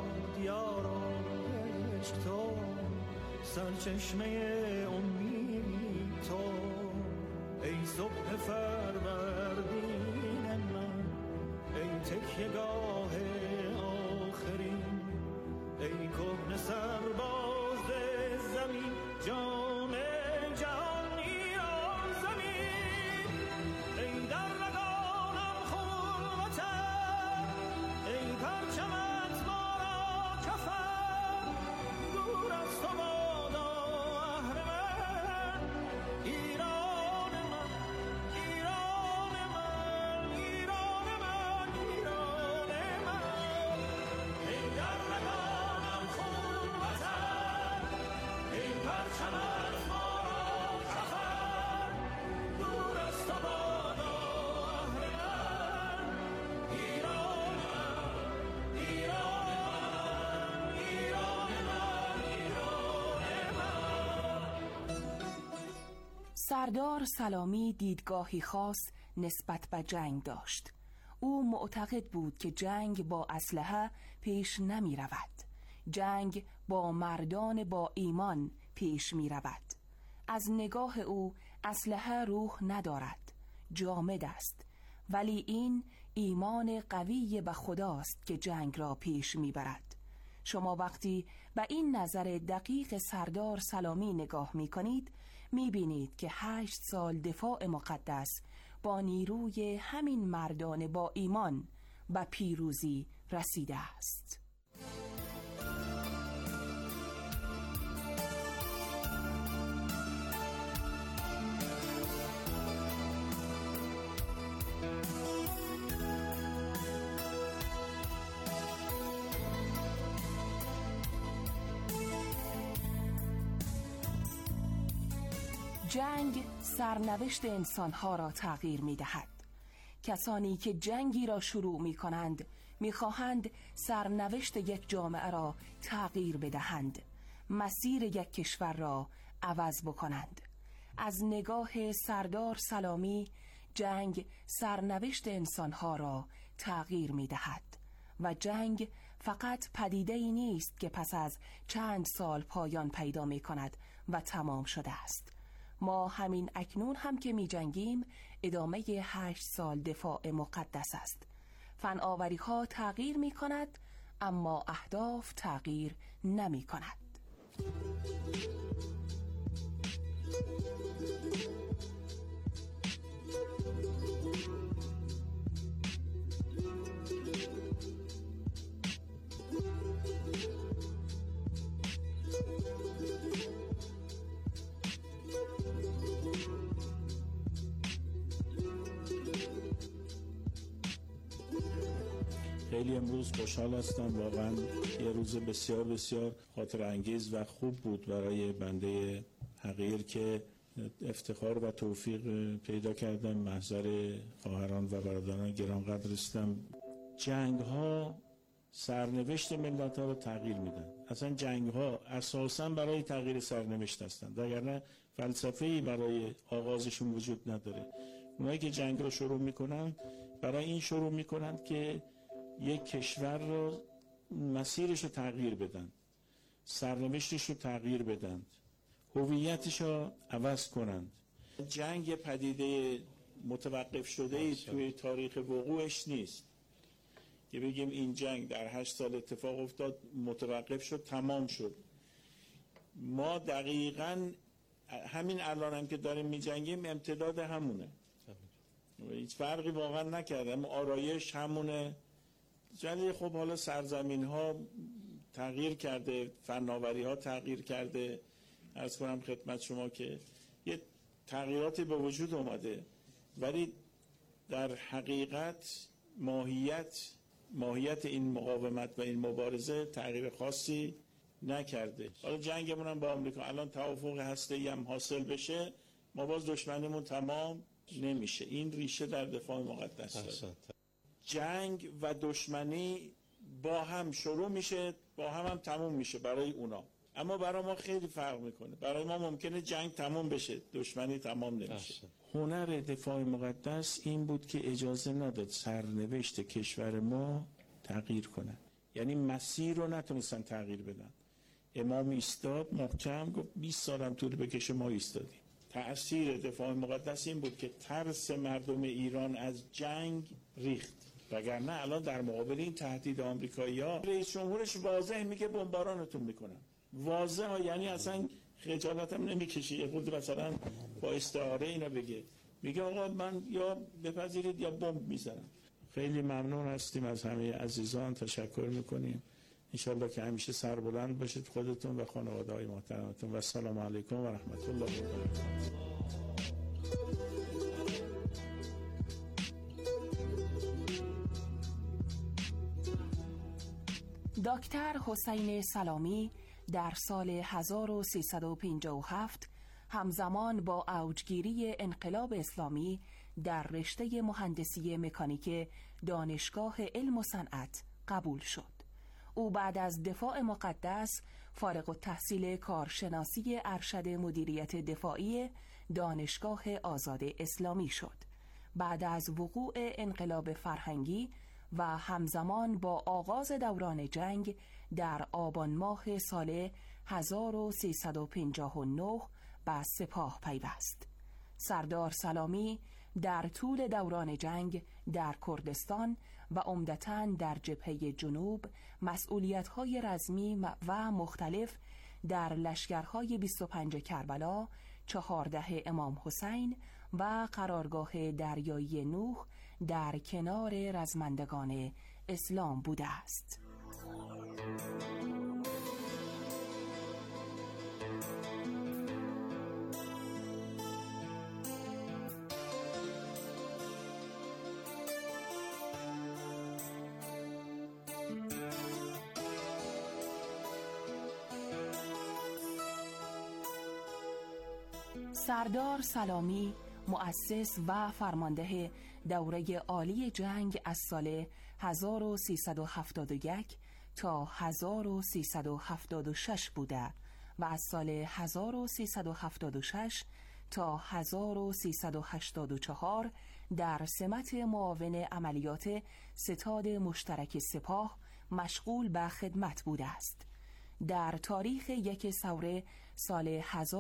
عشق تو، سرچشمه امید تو، ای صبح فروردین من، ای تکیه‌گاه آخرین، ای کهنه سرباز زمین، جام جهان ایران زمین، ای در رگانم خون وطن، ای پرچمت ما را کفن، دور از تو بادا اهرمن، ایران من، ایران من، ایران من، ایران من، ای در رگانم خون وطن، ای پرچمت ما را کفن، دور از تو بادا اهرمن، ایران من، ایران من، ایران من، ایران من. سردار سلامی دیدگاهی خاص نسبت به جنگ داشت. او معتقد بود که جنگ با اسلحه پیش نمی رود. جنگ با مردان با ایمان پیش می رود. از نگاه او اسلحه روح ندارد، جامد است، ولی این ایمان قوی به خداست که جنگ را پیش می برد. شما وقتی به این نظر دقیق سردار سلامی نگاه می کنید، می بینید که 8 سال دفاع مقدس با نیروی همین مردان با ایمان به پیروزی رسیده است. جنگ سرنوشت انسانها را تغییر می دهد. کسانی که جنگی را شروع می کنند می خواهند سرنوشت یک جامعه را تغییر بدهند، مسیر یک کشور را عوض بکنند. از نگاه سردار سلامی جنگ سرنوشت انسانها را تغییر می دهد و جنگ فقط پدیده‌ای نیست که پس از چند سال پایان پیدا می کند و تمام شده است. ما همین اکنون هم که می جنگیم ادامه 8 سال دفاع مقدس است. فناوری ها تغییر می کند اما اهداف تغییر نمی کند. خیلی امروز خوشحال هستم، واقعا یه روز بسیار بسیار خاطر انگیز و خوب بود برای بنده حقیر که افتخار و توفیق پیدا کردم محضر خواهران و برادران گرانقدر هستم. جنگ ها سرنوشت ملت ها رو تغییر میدن. اصلا جنگ ها اساسا برای تغییر سرنوشت هستند، وگرنه فلسفه‌ای برای آغازشون وجود نداره. اونایی که جنگ رو شروع میکنن برای این شروع میکنن که یک کشور رو مسیرش رو تغییر بدن، سرنوشتش رو تغییر بدن، هویتش رو عوض کنند. جنگ پدیده متوقف شده ای توی تاریخ وقوعش نیست. که بگیم این جنگ در 8 سال اتفاق افتاد، متوقف شد، تمام شد. ما دقیقاً همین الان هم که داریم می جنگیم امتداد همونه، هیچ فرقی واقعا نکرده، اما آرایش همونه. ولی خب حالا سرزمین ها تغییر کرده، فناوری ها تغییر کرده. عرض کنم خدمت شما که یه تغییراتی به وجود اومده، ولی در حقیقت ماهیت این مقاومت و این مبارزه تغییر خاصی نکرده. حالا جنگمون هم با آمریکا الان توافق هسته‌ای هم حاصل بشه، ما باز دشمنیمون تمام نمیشه. این ریشه در دفاع مقدس داره. جنگ و دشمنی با هم شروع میشه، با هم تموم میشه برای اونا، اما برای ما خیلی فرق میکنه. برای ما ممکنه جنگ تموم بشه، دشمنی تمام نمیشه. هنر دفاع مقدس این بود که اجازه نداد سرنوشت کشور ما تغییر کنه، یعنی مسیر رو نتونستن تغییر بدن. امام ایستاد محکم گفت 20 سالم طول بکشه، ما ایستادیم. تأثیر دفاع مقدس این بود که ترس مردم ایران از جنگ ریخت، وگرنه الان در مقابل این تهدید آمریکایی‌ها رئیس جمهورش واضح میگه بمبارانتون میکنن. واضحه، یعنی اصلا خجالتم نمیکشه خود مثلا با استعاره اینا بگه، میگه آقا من یا بپذیرید یا بمب میزنم. خیلی ممنون هستیم از همه عزیزان، تشکر میکنیم. انشالله که همیشه سربلند باشید خودتون و خانواده‌های محترمتون و السلام علیکم و رحمت الله و برکاته. دکتر حسین سلامی در سال 1357 همزمان با اوجگیری انقلاب اسلامی در رشته مهندسی مکانیک دانشگاه علم و صنعت قبول شد. او بعد از دفاع مقدس فارغ التحصیل کارشناسی ارشد مدیریت دفاعی دانشگاه آزاد اسلامی شد. بعد از وقوع انقلاب فرهنگی و همزمان با آغاز دوران جنگ در آبان ماه سال 1359 به سپاه پیوست. سردار سلامی در طول دوران جنگ در کردستان و عمدتاً در جبهه جنوب مسئولیت‌های رزمی و مختلف در لشکرهای 25 کربلا، 14 امام حسین و قرارگاه دریایی نوح در کنار رزمندگان اسلام بوده است. سردار سلامی مؤسس و فرمانده دوره عالی جنگ از سال 1371 تا 1376 بوده و از سال 1376 تا 1384 در سمت معاون عملیات ستاد مشترک سپاه مشغول به خدمت بوده است. در تاریخ 1 سوره سال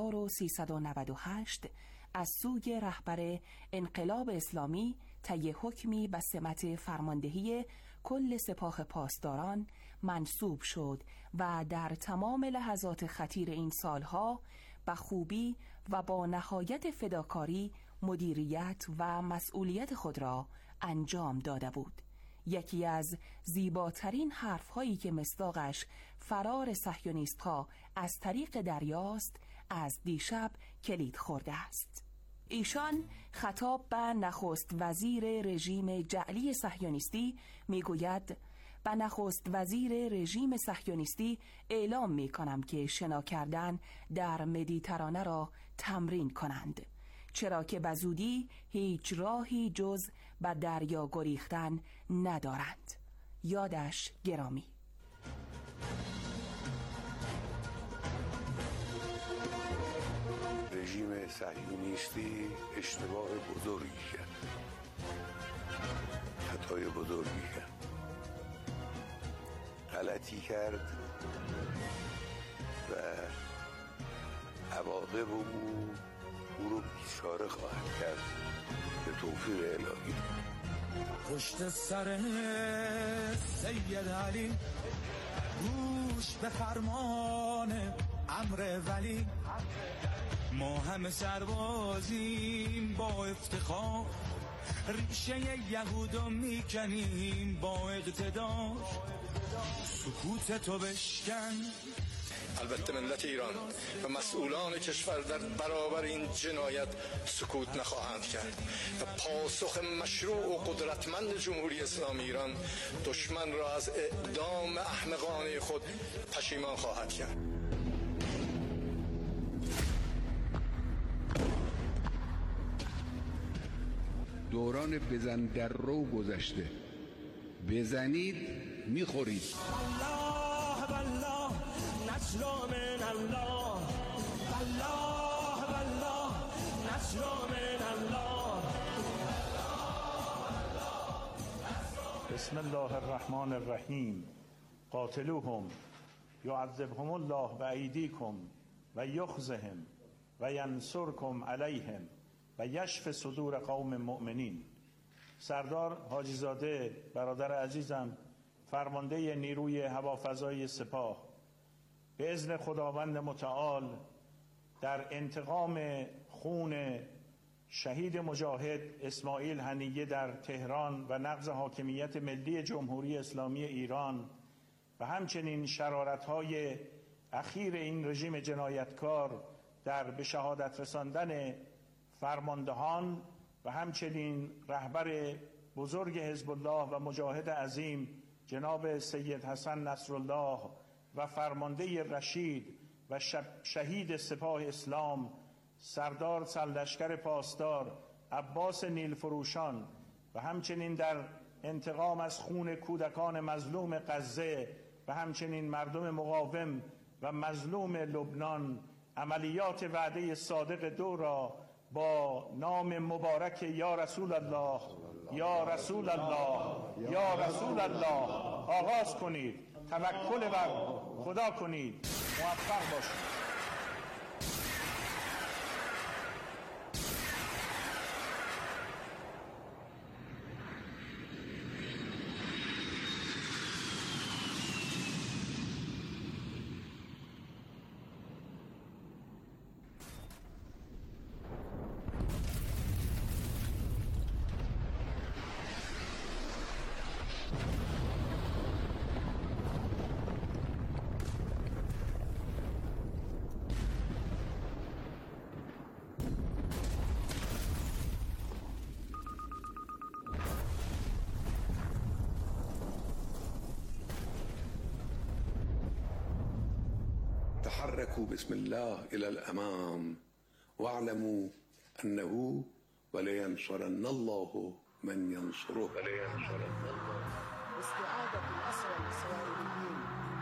1398 از سوی رهبر انقلاب اسلامی طی حکمی به سمت فرماندهی کل سپاه پاسداران منصوب شد و در تمام لحظات خطیر این سالها به خوبی و با نهایت فداکاری مدیریت و مسئولیت خود را انجام داده بود. یکی از زیباترین حرفهایی که مصداقش فرار صهیونیست‌ها از طریق دریاست از دیشب کلید خورده است. ایشان خطاب به نخست وزیر رژیم جعلی صهیونیستی میگوید: به نخست وزیر رژیم صهیونیستی اعلام می کنم که شنا کردن در مدیترانه را تمرین کنند، چرا که به زودی هیچ راهی جز به دریا گریختن ندارند. یادش گرامی. رژیم صهیونیستی اشتباه بزرگی کرد، خطای بزرگی کرد، غلطی کرد و عواقب او رو بیچاره خواهد کرد به توفیق الهی. پشت سر سید علی گوش به فرمان امر ولی ما همه سربازیم با افتخار ریشه یهودو میکنیم با اقتدار سکوت تو بشکن. البته ملت ایران و مسئولان کشور در برابر این جنایت سکوت نخواهند کرد و پاسخ مشروع و قدرتمند جمهوری اسلامی ایران دشمن را از اعدام احمقانه خود پشیمان خواهد کرد. دوران بزن در رو گذشته، بزنید میخورید. الله والله نصر من الله، الله والله نصر من الله. بسم الله الرحمن الرحیم. قاتلوهم یعذبهم الله بأیدیکم و یخزهم و ینصرکم علیهم و یشف صدور قوم مؤمنین. سردار حاجی زاده برادر عزیزم، فرمانده نیروی هوافضای سپاه، به اذن خداوند متعال در انتقام خون شهید مجاهد اسماعیل هنیه در تهران و نقض حاکمیت ملی جمهوری اسلامی ایران و همچنین شرارت‌های اخیر این رژیم جنایتکار در به شهادت رساندن فرماندهان و همچنین رهبر بزرگ حزب الله و مجاهد عظیم جناب سید حسن نصرالله و فرمانده رشید و شهید سپاه اسلام سردار سرلشکر پاسدار عباس نیلفروشان و همچنین در انتقام از خون کودکان مظلوم غزه و همچنین مردم مقاوم و مظلوم لبنان عملیات وعده صادق دو را با نام مبارک یا رسول الله یا رسول الله یا رسول الله آغاز کنید. توکل بر خدا کنید. موفق باشید. تحركوا بسم الله إلى الأمام واعلموا أنه ولينصرن الله من ينصره. استعادة الأسرى الإسرائيليين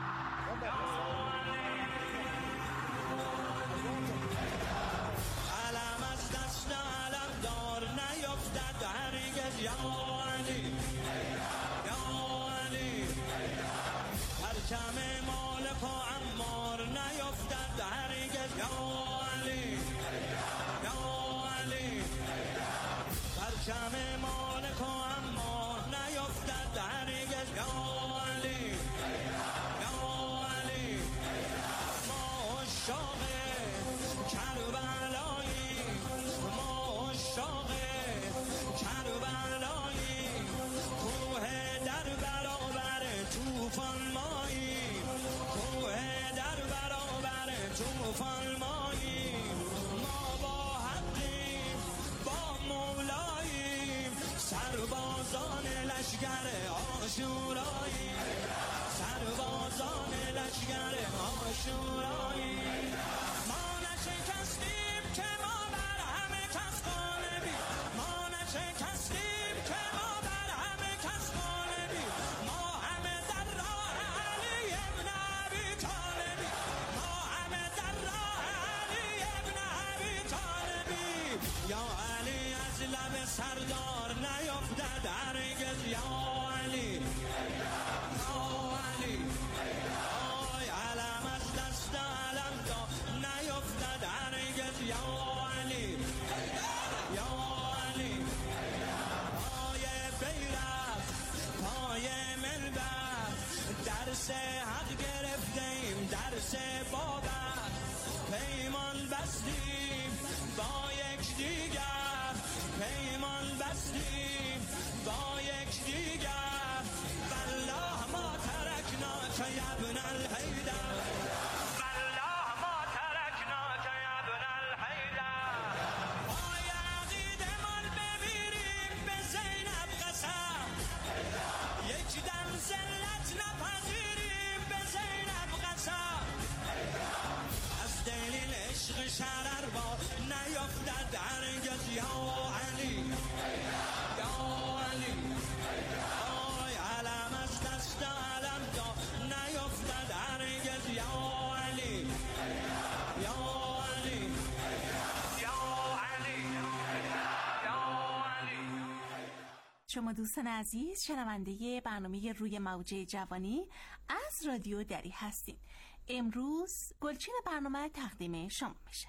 علم از دست علم دار نیفتد هرگز یا علی یا علی. پرچم مالک و عمار نیفتد هرگز یا علی یا علی. پرچم مالک و عمار نیفتد هرگز یا علی یا علی. ما عشاق کربلایی، ما عشاق کربلایی، کوه در برابر طوفان مایی، کوه در برابر طوفان مایی. ما با حقیم با مولاییم، سربازان لشکر آشورایی، سربازان لشکر آشورایی. ما نشکستیم که ما بر همه کس غالبیم، ما نشکستیم که ما بر همه کس غالبیم. ما همه در راه علی ابن ابی طالبیم، ما همه در راه علی ابن ابی طالبیم. یا علی از لب سردار نیفتد هرگز یا علی یا علی. آی علم از دست علم دا نیفتد هرگز یا علی یا علی بستیم با یک دیگر، پیمان بستیم با یک دیگر، والله ما ترکناک یا ابن الحیدر، والله ما ترکناک یا ابن الحیدر. پای عقیده مال بمیریم به زینب قسم، یک دم ذلت نپذیریم به زینب قسم. از دلیل عشق شرر با نیفتد هرگز یا علی، یا علی. آی علم از دست علم دا نیفتد هرگز یا علی، یا علی، یا علی، یا علی. شما دوستان عزیز شنونده برنامه روی موج جوانی از رادیو دری هستین. امروز گلچین برنامه تقدیم شما میشه.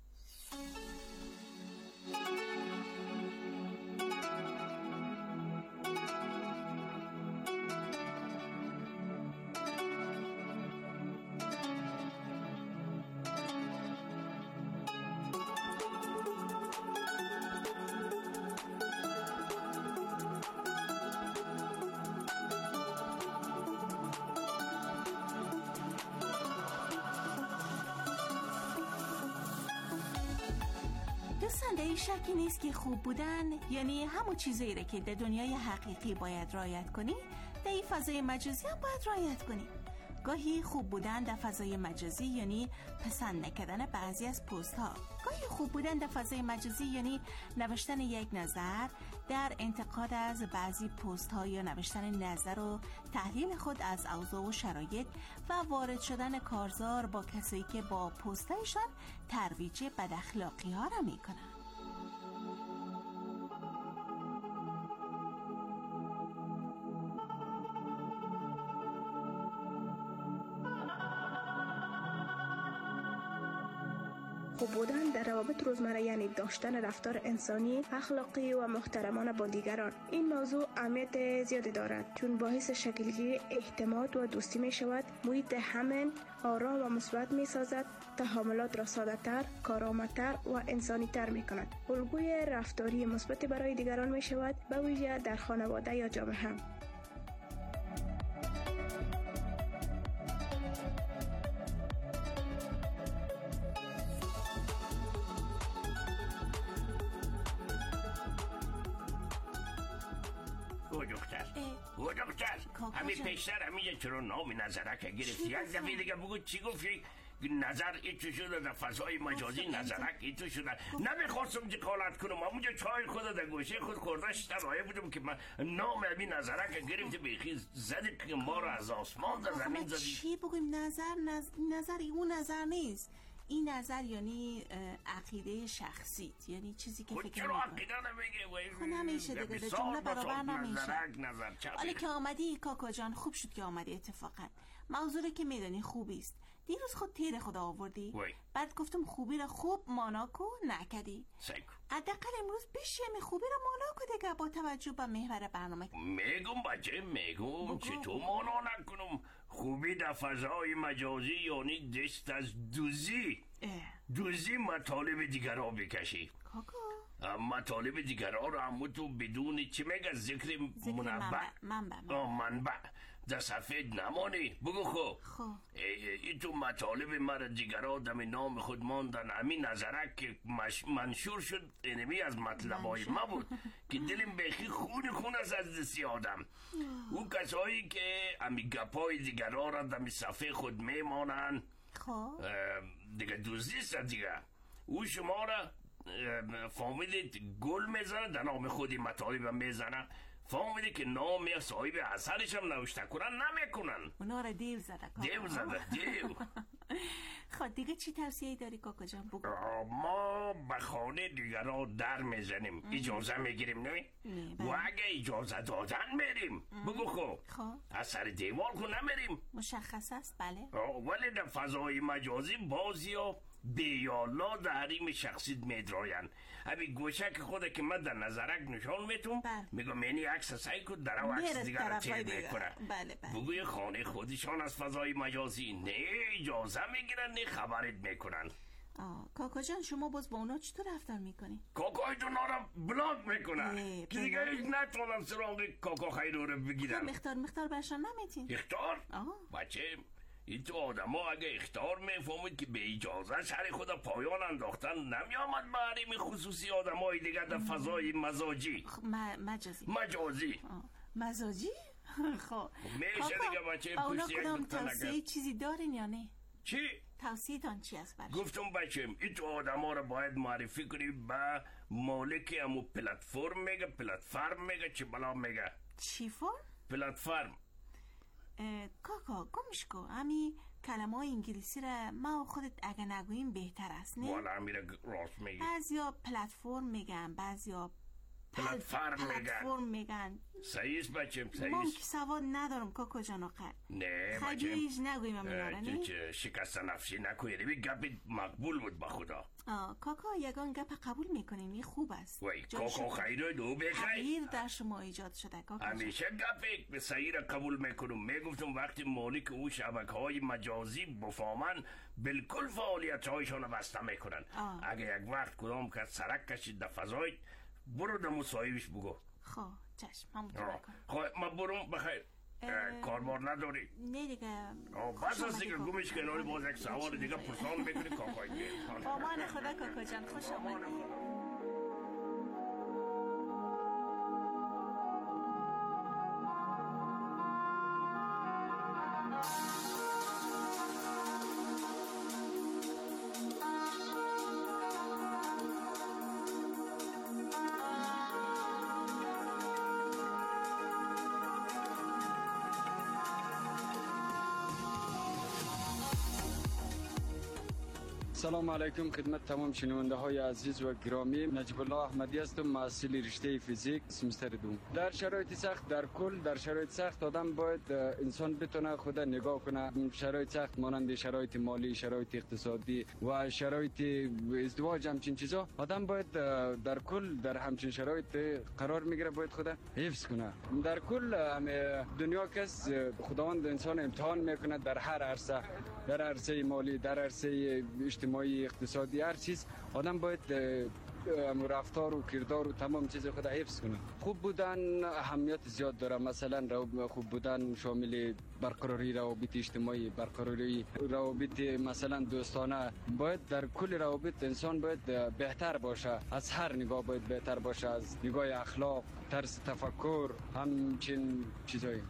دوستان در این شکی نیست که خوب بودن یعنی همون چیزایی که در دنیای حقیقی باید رعایت کنی در این فضای مجازی هم باید رعایت کنی. گاهی خوب بودن در فضای مجازی یعنی پسند نکردن بعضی از پست ها. گاهی خوب بودن در فضای مجازی یعنی نوشتن یک نظر در انتقاد از بعضی پست ها یا نوشتن نظر و تحلیل خود از اوضاع و شرایط و وارد شدن کارزار با کسایی که با پست هایشان ترویج بد اخلاقی ها را می کنن. خوب بودن در روابط روزمره یعنی داشتن رفتار انسانی، اخلاقی و محترمانه با دیگران. این موضوع اهمیت زیادی دارد چون باعث شکلگیری اعتماد و دوستی می شود، محیط امن، آرام و مثبت می سازد، تعاملات را ساده‌تر، کارآمدتر و انسانی‌تر می کند. الگوی رفتاری مثبت برای دیگران می شود، به ویژه در خانواده یا جامعه. دکتر همین پیشتر همین چرا نام نظرک گرفتی؟ یک دفعه دیگه بگو چی گفتی؟ نظر ایتو شده در فضای مجازی، نظرک ایتو شده. نمیخواستم جکالت کنم، همونجا چای خود در گوشه خود خوردش ترایه بودم که من نام همین نظرک گرفتی بیخی زدی که ما رو از آسمان در زمین زدی. چی بگویم؟ نظر اون نظر نیست. این نظر یعنی عقیده شخصی، یعنی چیزی که فکر می‌کنی. چرا عقیده نمیگه؟ خب نمیشه دیگه، جمله برابر نمیشه. حالا که آمدی کاکا جان، خوب شد که آمدی. اتفاقا موضوعی که میدانی خوبی است. دیروز خود تیر خدا آوردی، بعد گفتم خوبی را خوب ماناکو نکدی. حداقل امروز بشیم خوبی را ماناکو دیگه با توجه به محور برنامه. میگم بچه، میگم چطور مانا نکنم؟ خوبی در فضای مجازی یعنی دست از دوزی مطالب دیگر را بکشی. کاکا مطالب دیگر را هم تو بدون چی میگه ذکر منبع در سفید نمانی. بگو خب ای تو مطالب مرا دیگرها دم نام خود ماندن. همین نظرک که منشور شد اینمی از مطلبای ما بود که دلم بخی خون از دستی آدم. اون کسایی که همی گپای دیگرها را دم صفحه خود میمانن دیگه دوزیست دیگه. او شما را فهمیدید گل میزنه در نام خودی مطالب میزنه، فهمیدی که نام صاحب اثرش هم نوشته کنن نمیکنن. اونا را دیو زده. خب دیگه چی توصیه‌ای داری کاکا جان؟ بگو. ما به خانه دیگرها در میزنیم، اجازه میگیریم نه؟ و اگه اجازه دادن میریم. بگو خب از سر دیوار که نمیریم. مشخص است بله. ولی در فضای مجازی بازی ها بیالا در حریم شخصیت میدراین. همین گوشه که خوده که من در نظرک نشان میتون میگم منی عکس سعی کن در او عکس دیگر را تیر میکنه. بگوی خانه خودشان از فضای مجازی نه اجازه میگیرن نه خبرت میکنن. کاکا جان شما باز با اونا چطور رفتار میکنی؟ کاکای دونا رو بلاک میکنن که دیگه هیچ نتونن سراغ کاکا خیرو رو بگیرن. اختار برشان نمیتین؟ اختار؟ بچه این تو آدم ها اگه اختار میفهمید که به اجازه شهر خدا پایان انداختن نمیامد به حریم خصوصی آدم های دیگر در فضای مزاجی مزاجی؟ خب میشه دیگه بچه اونا کدام توصیه چیزی دارین یا نه؟ چی؟ توصیه تان چی است برش؟ گفتم بچه این تو آدم ها رو باید معرفی کنی به مالک امو پلتفرم میگه چه بلا میگه؟ چی فرم؟ پلتفرم. کاکا گمش کو همی کلمه های انگلیسی را ما خودت اگه نگوییم بهتر است نه؟ والا میره راست میگی. بعضیا پلتفرم میگن بعضیا پلتفرم میگن. صحیح است بچم صحیح من است. که سواد ندارم کاکا جان آخر. نه بچم خیلیش نگویم امینا را نه؟ شکست نفسی نکنی بی گپ مقبول بود با خدا. کاکا یگان گپ قبول میکنیم این خوب است. وای کاکا خیره دو بخیر. تغییر در شما ایجاد شده کاکا جان. همیشه گپ به صحیح را قبول میکنم. میگفتم وقتی مالک او شبکه های مجازی بفهمن بالکل فعالیت هایشان رو بسته میکنن. اگه یک وقت کدام کس سرک کشید در فضای برو در مصاحبش بگو. خب چشم من مطمئن کنم. خب من برم بخیر. کاربار نداری؟ نه دیگه بس از دیگه گمش کناری باز یک سوال دیگه پرسان میکنی کاکای آمان خدا کاکا جان خوش آمدید. سلام علیکم خدمت تمام شنونده های عزیز و گرامی. نجیب الله احمدی هستم، محصل رشته فیزیک سمستر دوم. در شرایط سخت در شرایط سخت آدم باید انسان بتونه خود نگاه کنه. شرایط سخت مانند شرایط مالی، شرایط اقتصادی و شرایط ازدواج همچین چیزا آدم باید در کل در همچین شرایط قرار میگیره، باید خود حفظ کنه. در کل دنیا کس خداوند انسان امتحان میکنه در هر عرصه، در عرصه مالی، در عرصه اجتماعی، اقتصادی، هر چیز آدم باید رفتار و کردار و تمام چیز خود حفظ کنه. خوب بودن اهمیت زیاد داره. مثلا خوب بودن شامل برقراری روابط اجتماعی، برقراری روابط مثلا دوستانه. باید در کل روابط انسان باید بهتر باشه، از هر نگاه باید بهتر باشه، از نگاه اخلاق، طرز تفکر، همچین چیزایی.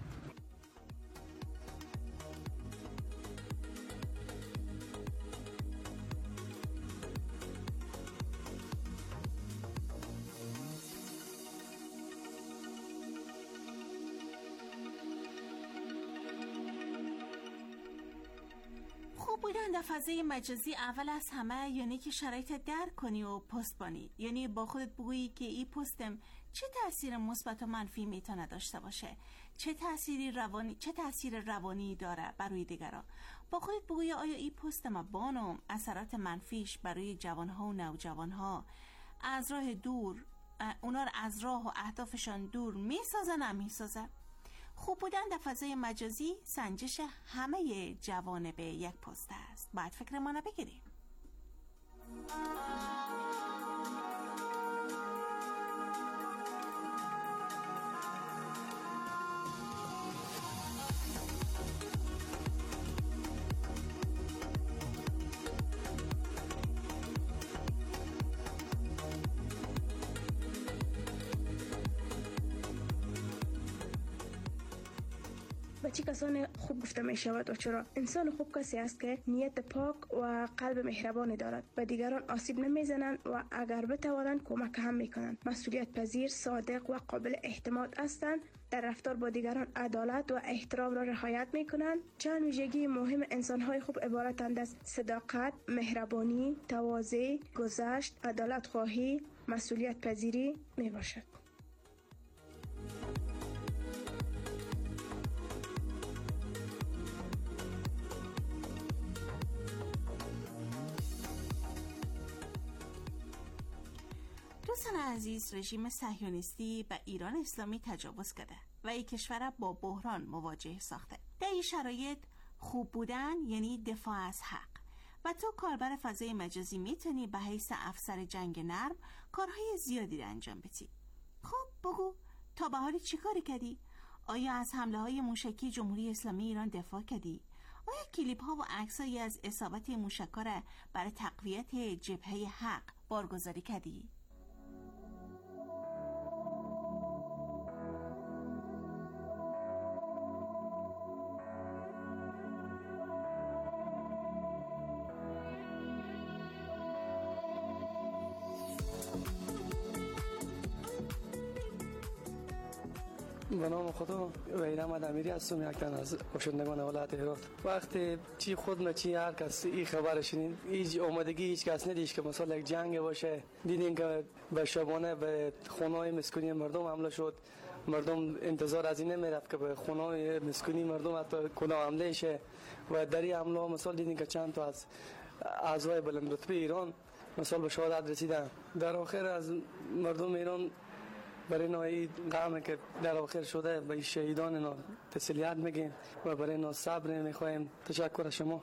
بودن در فضای مجازی اول از همه یعنی که شرایط درک کنی و پست بانی، یعنی با خودت بگویی که این پستم چه تأثیر مثبت و منفی میتونه داشته باشه، چه تأثیر روانی داره برای دیگران. با خودت بگویی آیا این پستم بانم اثرات منفیش برای جوانها و نوجوانها از راه دور، اونا رو از راه و اهدافشان دور میسازه نمیسازه. خوب بودن در فضای مجازی سنجش همه جوانب یک پست است. باید فکر ما بگیریم. چه کسان خوب گفته می شود و چرا؟ انسان خوب کسی است که نیت پاک و قلب مهربانی دارد، به دیگران آسیب نمی زنند و اگر بتوانند کمک هم می کنند. مسئولیت پذیر، صادق و قابل اعتماد هستند. در رفتار با دیگران عدالت و احترام را رعایت می کنند. چند ویژگی مهم انسان های خوب عبارتند از صداقت، مهربانی، تواضع، گذشت، عدالت خواهی، مسئولیت پذیری می باشد. دوستان عزیز، رژیم صهیونیستی به ایران اسلامی تجاوز کرده و این کشور با بحران مواجه ساخته. در این شرایط خوب بودن یعنی دفاع از حق و تو کاربر فضای مجازی میتونی به حیث افسر جنگ نرم کارهای زیادی رو انجام بدی. خب بگو تا به حالی چی کاری کردی؟ آیا از حمله های موشکی جمهوری اسلامی ایران دفاع کردی؟ آیا کلیپ ها و عکسایی از اصابت موشک‌ها را برای تقویت جبهه حق بارگذاری کردی؟ به نام خدا وحید احمد امیری هستم، یک تن از باشندگان ولایت هرات. وقتی چی خود چی هر کس این خبر شنید، هیچ آمادگی هیچ کس نداشت که مثلا یک جنگ باشه. دیدین که به شبانه به خونه‌های مسکونی مردم حمله شد. مردم انتظار از این نمیرفت که به خونه‌های مسکونی مردم حتی کدام حمله شه و در این حمله مثلا دیدین که چند تا از اعضای بلند رتبه ایران مثلا به شهادت رسیدن. در آخر از مردم ایران برای نوعی غمی که در آخر شده به شهیدان اینا تسلیت میگیم و برای اینا صبر میخوایم. تشکر از شما.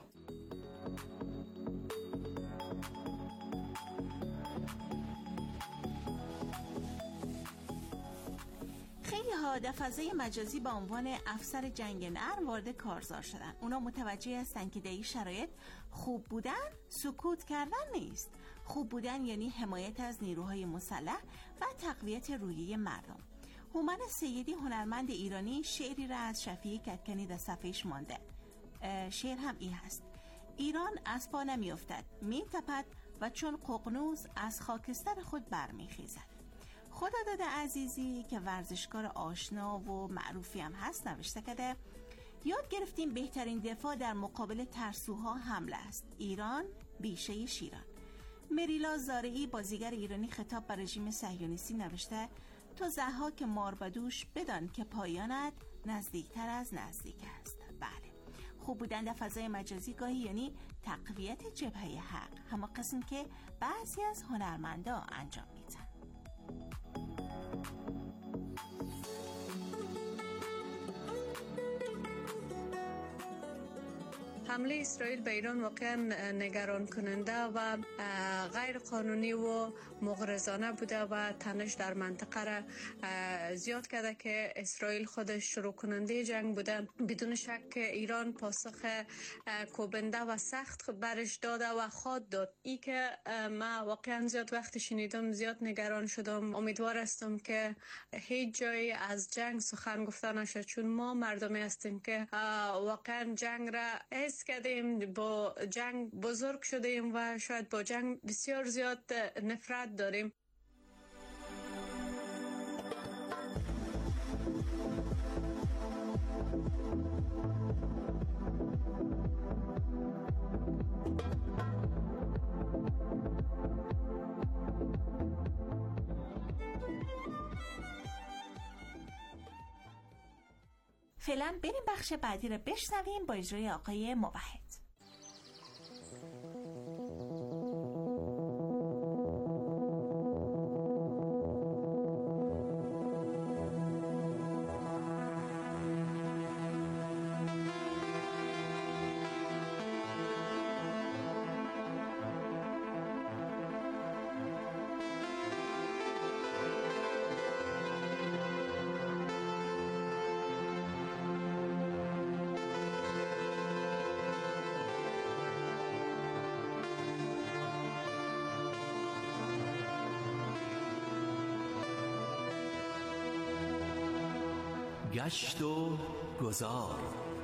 خیلی ها در فضای مجازی با عنوان افسر جنگ نرم وارد کارزار شدن. اونا متوجه هستن که در این شرایط خوب بودن سکوت کردن نیست. خوب بودن یعنی حمایت از نیروهای مسلح و تقویت روحیه مردم. هومن سیدی هنرمند ایرانی شعری را از شفیع کدکنی در صفحه‌اش مانده. شعر هم این هست: ایران از پا نمی افتد، می تپد و چون ققنوس از خاکستر خود برمیخیزد. خداداد عزیزی که ورزشکار آشنا و معروفی هم هست نوشته کرده: یاد گرفتیم بهترین دفاع در مقابل ترسوها حمله است. ایران بیشه شیران. مریلا زارعی بازیگر ایرانی خطاب به رژیم صهیونیستی نوشته: تو ضحاک ماربدوش بدان که پایانت نزدیکتر از نزدیک است. بله، خوب بودن در فضای مجازی گاهی یعنی تقویت جبهه حق، همه قسم که بعضی از هنرمندا انجام میدن. حمله اسرائیل به ایران واقعا نگران کننده و غیر قانونی و مغرضانه بوده و تنش در منطقه را زیاد کرده که اسرائیل خودش شروع کننده جنگ بوده. بدون شک ایران پاسخ کوبنده و سخت برش داده و خواد داد. ای که ما واقعا زیاد وقت شنیدم زیاد نگران شدم. امیدوار هستم که هیچ جایی از جنگ سخن گفته نشه، چون ما مردمی هستیم که واقعا جنگ را کردیم، با جنگ بزرگ شدیم و شاید با جنگ بسیار زیاد نفرت داریم. فعلا بریم بخش بعدی رو بشنویم با اجرای آقای موحد. گشت و گذار.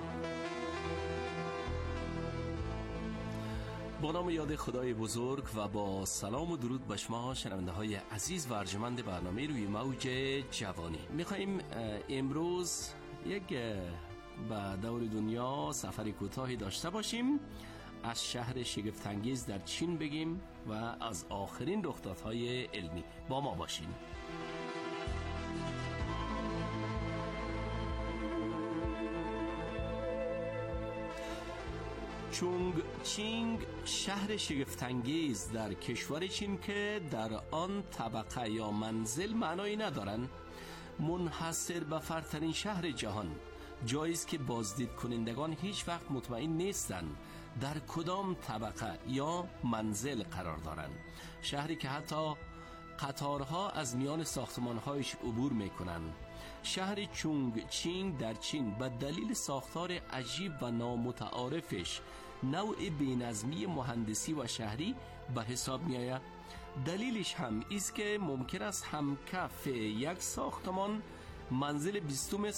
با نام یاد خدای بزرگ و با سلام و درود به شما شنونده های عزیز و ارجمند برنامه روی موج جوانی. میخواییم امروز یک به دور دنیا سفر کوتاهی داشته باشیم، از شهر شگفت‌انگیز در چین بگیم و از آخرین رخدادهای علمی. با ما باشین. چونگچینگ شهر شگفت‌انگیز در کشور چین که در آن طبقه یا منزل معنایی ندارند، منحصر به فردترین شهر جهان، جایی است که بازدید کنندگان هیچ وقت مطمئن نیستند در کدام طبقه یا منزل قرار دارند. شهری که حتی قطارها از میان ساختمانهایش عبور میکنند. شهر چونگ چینگ در چین به دلیل ساختار عجیب و نامتعارفش نوع بی‌نظمی مهندسی و شهری به حساب می آید. دلیلش هم است که ممکن است همکف یک ساختمان منزل 20